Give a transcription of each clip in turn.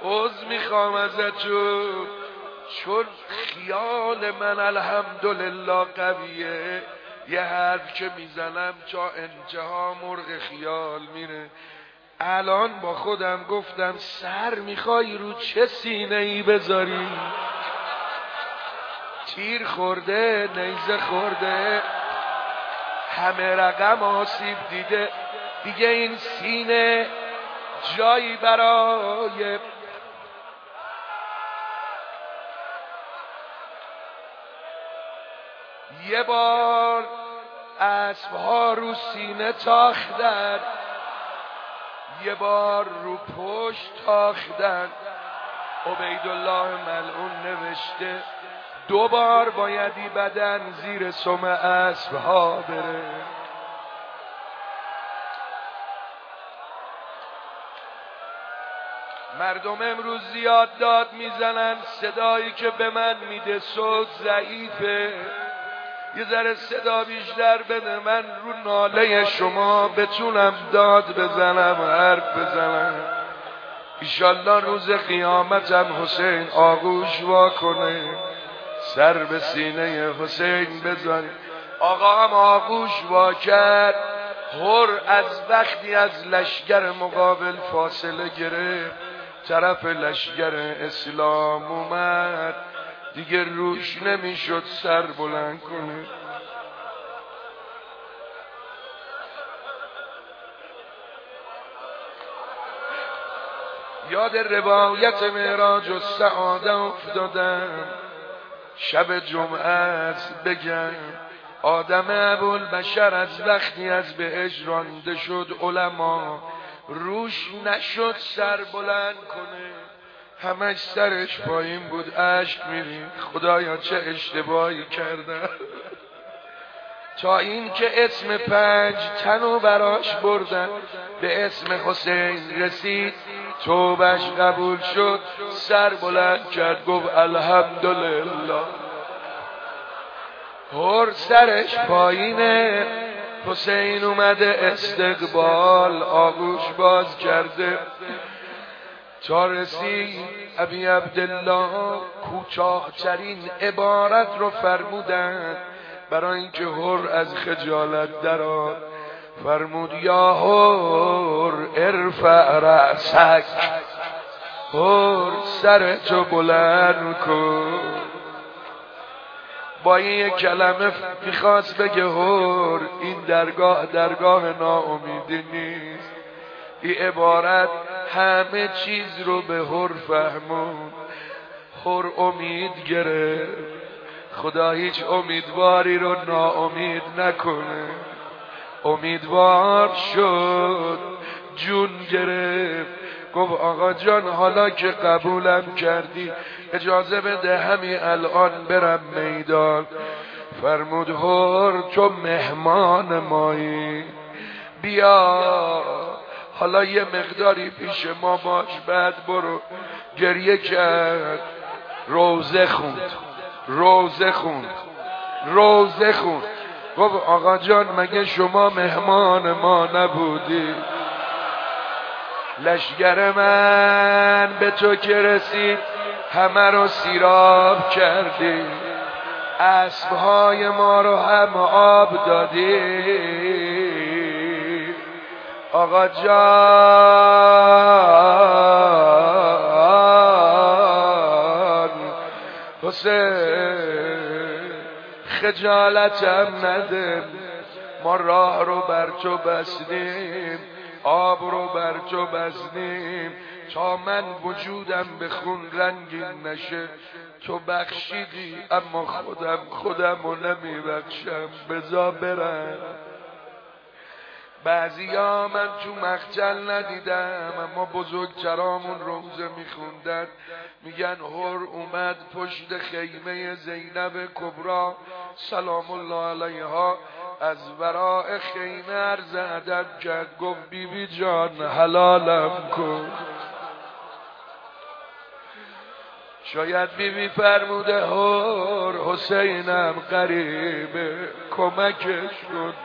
عذر میخوام ازت چون خیال من الحمدلله قویه، یه حرف که میزنم تا انتها مرغ خیال میره. الان با خودم گفتم سر میخوای رو چه سینه ای بذاری؟ تیر خورده، نیزه خورده، همه رقم آسیب دیده، دیگه این سینه جایی برای یه بار اسبها رو سینه تاختن، یه بار رو پشت تاختن. عبیدالله ملعون نوشته 2 بار بایدی بدن زیر سم اسبها بره. مردم امروز زیاد داد میزنن، صدایی که به من میده صوت ضعیفه، یه ذره صدا بیشتر بده من رو ناله شما بتونم داد بزنم، حرف بزنم. ایشالله روز قیامتم حسین آغوش وا کنه، سر به سینه حسین بزنه. آقا هم آغوش وا کرد، هر از وقتی از لشگر مقابل فاصله گرفت، طرف لشگر اسلام اومد، دیگه روش نمیشد سر بلند کنه. یاد روایت معراج و سعاده افتادم، شب جمعه است بگم آدم ابوالبشر از وقتی از بهشت رانده شد، علما روش نشد سر بلند کنه، همش سرش پایین بود، اشک میرید خدایا چه اشتباهی کردم. تا این که اسم 5 تنو براش بردن، به اسم حسین رسید، توبش قبول شد، سر بلند کرد گفت الحمدلله. هر سرش پایینه، حسین اومده استقبال، آغوش باز کرده تا رسید. ابی عبدالله کوتاه‌ترین عبارت رو فرمودن برای اینکه هر از خجالت درآد، فرمود یا هر ارفع رأسک، هر سرتو بلند کن. با این کلمه میخواست بگه هر این درگاه ناامیدی نیست. این عبارت همه چیز رو به هر فهمون. هر امید گرفت، خدا هیچ امیدواری رو ناامید نکنه. امیدوار شد، جون گرفت، گفت آقا جان حالا که قبولم کردی اجازه بده همین الان برم میدان. فرمود هر تو مهمان مایی، بیا حالا یه مقداری پیش ما باش، بعد برو. گریه کرد، روزه خوند. گفت آقا جان مگه شما مهمان ما نبودی؟ لشگر من به تو که رسید همه رو سیراب کردی، اسبهای ما رو هم آب دادی. آقا جان حسین خجالتم نده، ما راه رو بر تو بستیم، آب رو بر تو بستیم، تا من وجودم به خون رنگین نشه. تو بخشیدی اما خودمو نمیبخشم، بذار برم. بعضیا من تو مقتل ندیدم اما بزرگترامون روزه میخوندن، میگن هر اومد پشت خیمه زینب کبرا سلام الله علیها، از ورای خیمه عرض ادب کرد، گفت بیبی جان حلالم کن. شاید بیبی فرموده هر حسینم قریبه کمکش کن.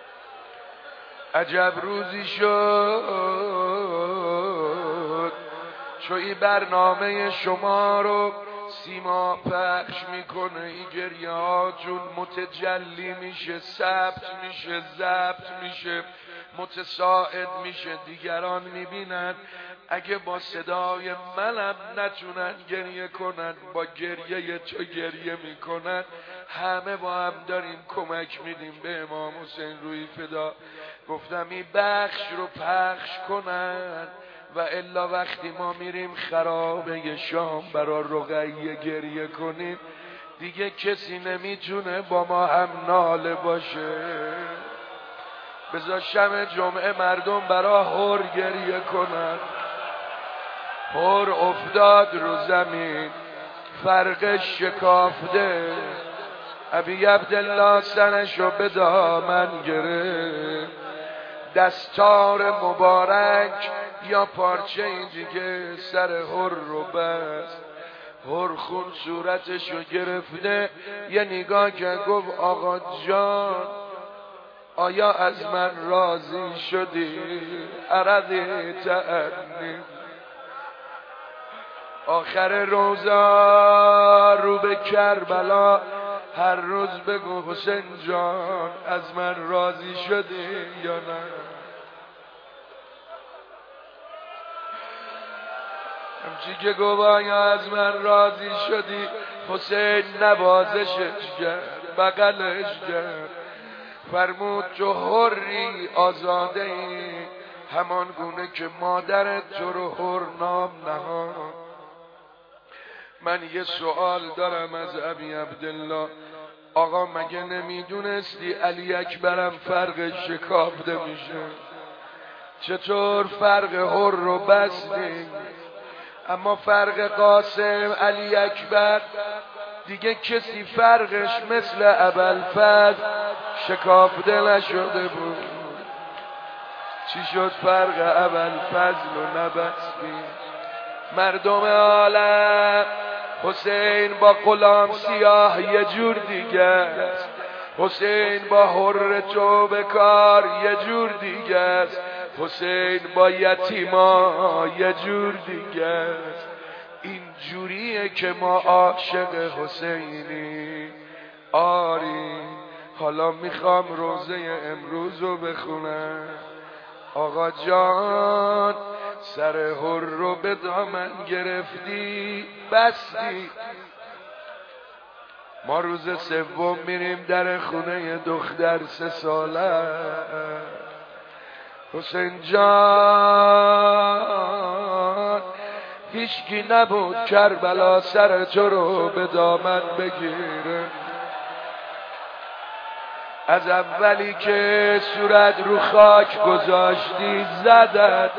عجب روزی شد چوی برنامه شما رو سیما پخش میکنه، این گریه ها جون متجلی میشه، ثبت میشه، ضبط میشه، متساعد میشه، دیگران میبینن. اگه با صدای منم نتونن گریه کنن، با گریه تو گریه میکنن. همه با هم داریم کمک میدیم به امام حسین روی فدا. گفتم این بخش رو پخش کنن و الا وقتی ما میریم خرابه شام برا رقیه گریه کنیم دیگه کسی نمیتونه با ما هم ناله باشه. بذار شب جمعه مردم برا هر گریه کنن. هر افتاد رو زمین فرقش شکافته، ابی عبدالله سرشو به دامن گرفت، دستار مبارک یا پارچه این دیگه سر هر رو بست. هر خون صورتشو گرفته، یه نگاه که گفت آقا جان آیا از من راضی شدی؟ عرضی تعنی. آخر روزا رو به کربلا هر روز بگو حسین جان از من راضی شدی یا نه؟ همچی که گفت آیا از من راضی شدی؟ حسین نوازشش کرد، بغلش کرد، فرمود تو حری آزاده ای، همان گونه که مادرت تو رو حر نام نهاد. من یه سوال دارم از ابی عبدالله، آقا مگه نمیدونستی علی اکبرم فرق شکافته میشه؟ چطور فرق حر رو بستی؟ اما فرق قاسم علی اکبر دیگه کسی فرقش مثل ابوالفضل شکافته نشده بود. چی شد فرق ابوالفضل رو نبستی؟ مردم عالم حسین با غلام سیاه یه جور دیگه است، حسین با حر تو بکار یه جور دیگه است، حسین با یتیما یه جور دیگه است. این جوریه که ما عاشق حسینی. آری حالا میخوام روزه امروز رو بخونم. آقا جان سر هر رو به دامن گرفتی بستی. ما روز سوم میریم در خونه دختر 3 ساله. حسین جان هیچکی نبود کربلا سر تو رو به دامن بگیره. از اولی که صورت رو خاک گذاشتی زدت،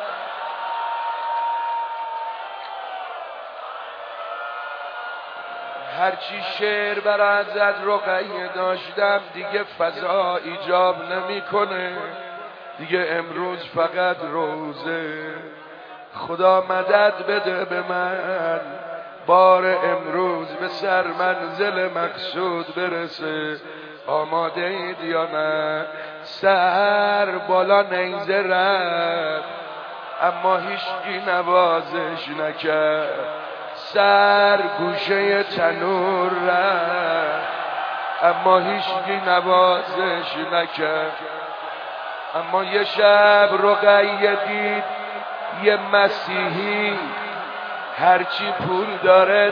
هرچی شعر بر ازت رقیه داشتم دیگه فضا ایجاب نمیکنه. دیگه امروز فقط روزه. خدا مدد بده به من، بار امروز به سر منزل مقصود برسه. آماده اید یا نه؟ سر بالا نیزه رفت اما هیچکی نوازش نکرد، سر گوشه تنور رفت اما هیچکی نوازش نکرد. اما یه شب رقیه دید یه مسیحی هرچی پول داره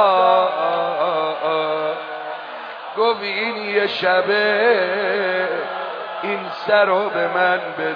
داد، گفت این یه شبه این سر رو به من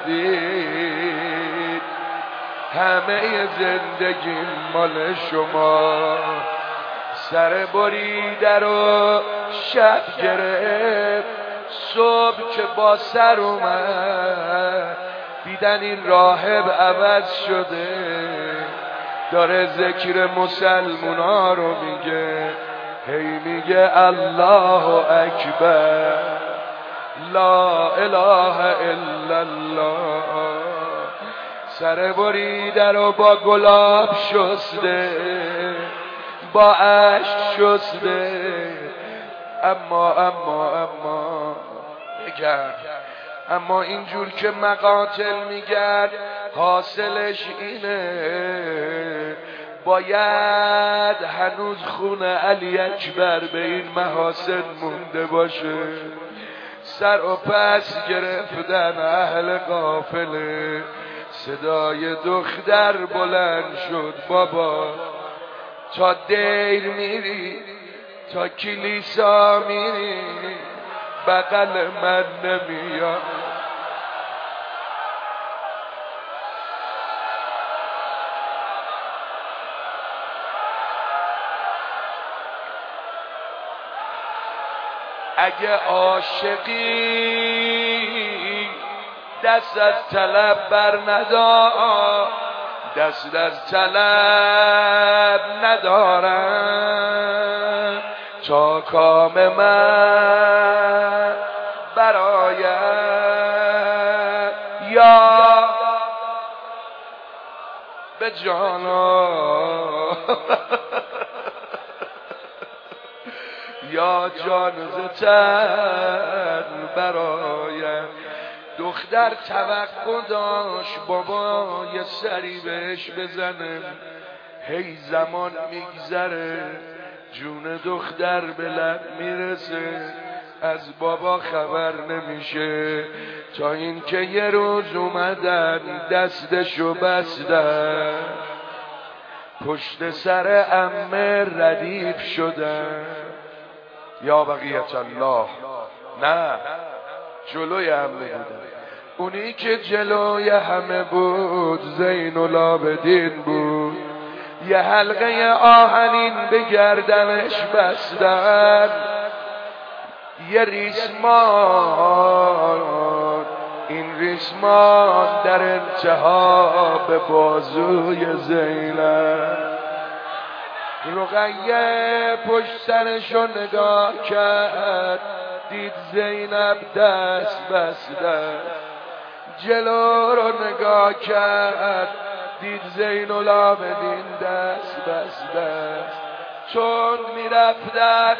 بدید، همه زندگی مال شما. سر بریده رو شب گرفت، صبح که با سر اومد دیدن این راهب عوض شده، داره ذکر مسلمونا رو میگه، هی میگه الله اکبر لا اله الا الله. سر بریده رو با گلاب شسته، با عشق شسته، اما بگم اما اینجور که مقاتل میگن حاصلش اینه باید هنوز خون علی اکبر به این محاسن مونده باشه. سر و پس گرفتن اهل قافله، صدای دختر بلند شد بابا تا دیر میری تا کلیسا میری بغل من نمیاد. اگه عاشقی دست از طلب بر ندار، دست از طلب ندارم تا کام من برآید یا به جانا یا جان ز تن برایم. دختر توقع داشت بابا یه سری بهش بزنه، هی زمان میگذره جون دختر به لب میرسه، از بابا خبر نمیشه تا اینکه یه روز اومدن دستشو بستن پشت سر عمه ردیف شدن. یا بقیت الله، نه جلوی همه بودن. اونی که جلوی همه بود زین العابدین بود، یه حلقه آهنین به گردنش بستن، یه ریسمان، این ریسمان در انتها به بازوی زینب. رقیه پشت سرشو نگاه کرد دید زینب دست بسته، جلو رو نگاه کرد دید زین العابدین دست بسته. چون میرفتن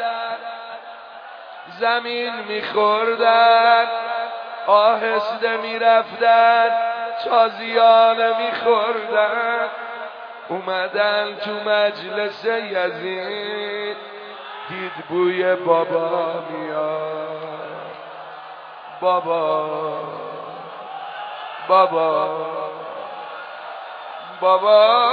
زمین میخوردن، آهسته میرفتن تازیانه میخوردن. اومدن تو مجلس یزید دید بوی بابا میاد، بابا بابا بابا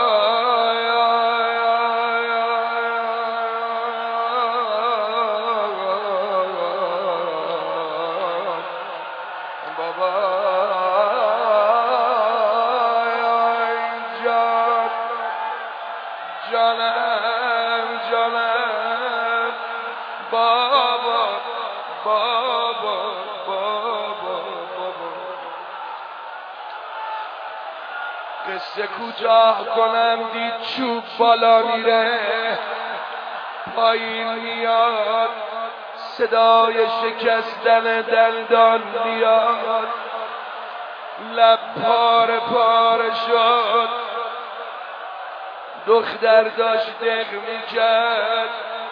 قصه کوتاه کنم دید چوب بالا میره پایین میاد، صدای شکستن دندان میاد، لب پاره پاره شد. دختر داشت دق میکرد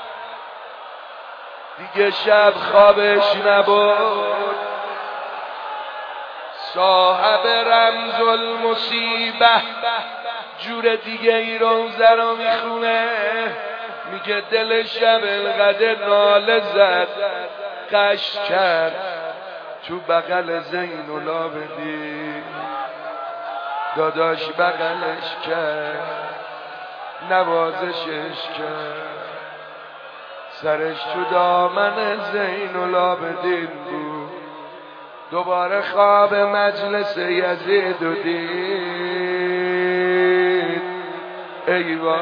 دیگه شب خوابش نبود. صاحب رمز المصیبه جور دیگه ای روزه رو میخونه، میگه دل شب القدر ناله زد قش کرد تو بغل زین العابدین، داداش بغلش کرد نوازشش کرد، سرش تو دامن زین العابدین بود. دوباره خواب مجلس یزید و دید، ای وای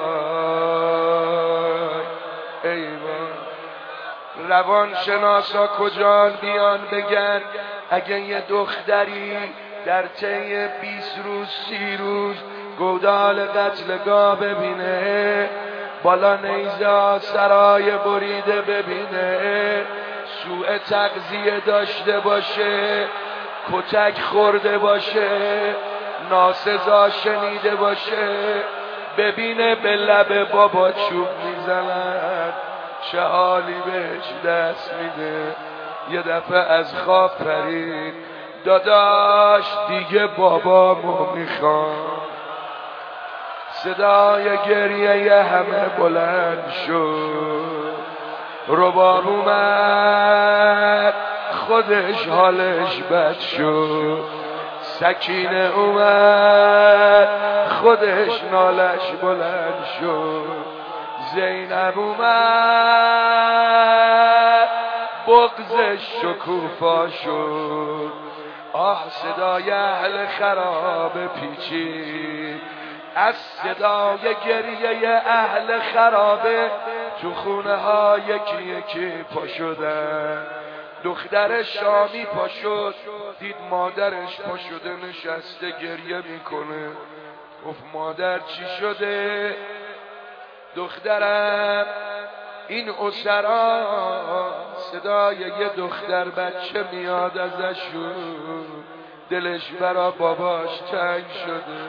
ای وای. روانشناسا کجا بیان بگن اگه یه دختری در طی 20 روز 30 روز گودال قتلگاه ببینه، بالا نیزه سرای بریده ببینه، سوء تغذیه داشته باشه، کتک خورده باشه، ناسزا شنیده باشه، ببینه به لب بابا چوب میزنن چه حالی بهش دست میده. یه دفعه از خواب پرید، داداش دیگه بابامو میخوام. صدای گریه همه بلند شد، رباب اومد خودش حالش بد شد، سکینه اومد خودش نالش بلند شد، زینب اومد بغضش شکوفا شد. آه صدای اهل خراب پیچید، از صدای گریه اهل خرابه تو خونه ها یکی یکی پا شدن. دختر شامی پا شد، دید مادرش پا شده نشسته گریه میکنه. گفت مادر چی شده؟ دخترم این اسرا صدای یه دختر بچه میاد ازشون، دلش برا باباش تنگ شده.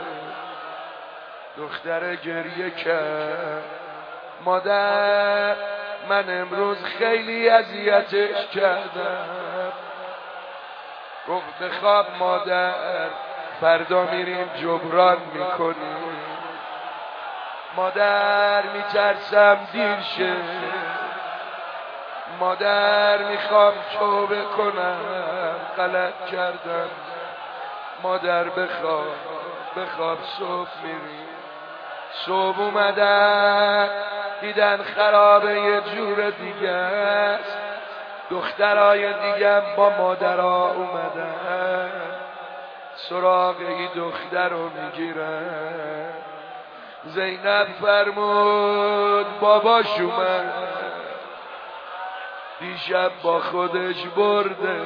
دختر گریه کرد، مادر من امروز خیلی اذیتش کردم. گفت بخواب مادر، فردا میریم جبران میکنیم. مادر میترسم دیر شه، مادر میخوام توبه کنم، غلط کردم. مادر بخواب صبح میریم. صبح اومدن دیدن خرابه یه جور دیگه است، دخترای دیگه با مادرها اومدن سراغ این دختر رو میگیرن. زینب فرمود باباش اومد، دیشب با خودش برده.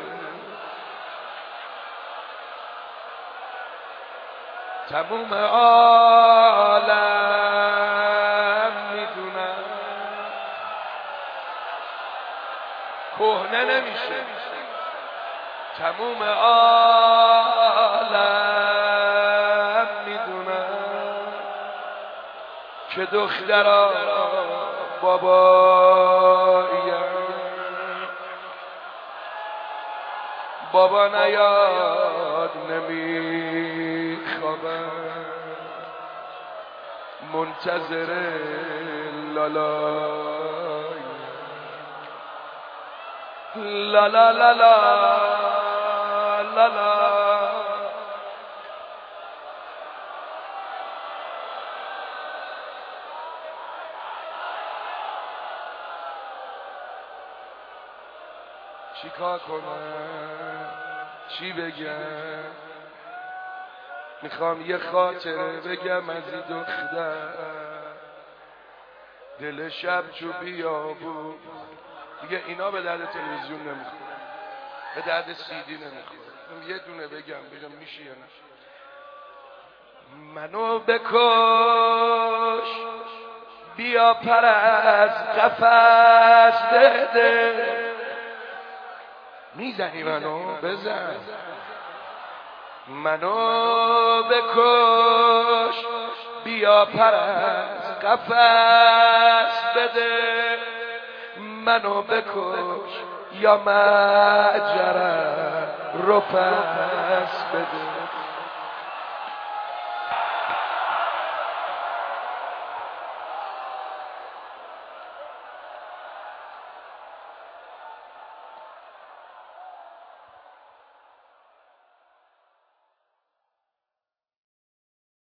تموم عالم میدونم کهنه نمیشه. تموم عالم میدونم که دخترا باباییم. بابا نیاد نمیخوابم، منتظر لالای لا لا لا لا لا لا. چی کار کنم؟ چی بگم؟ میخوام یه خاطره بگم از این دختر. دل شب چو بیابون دیگه اینا به درد تلویزیون نمیخوره، به درد سیدی نمیخوره. یه دونه بگم میشه یا نه؟ منو بکش بیا پر از قفس بده. میزنی منو بزن. منو بکش بیا پر از قفس بده. منو بکش یا مجرم رو پس بده.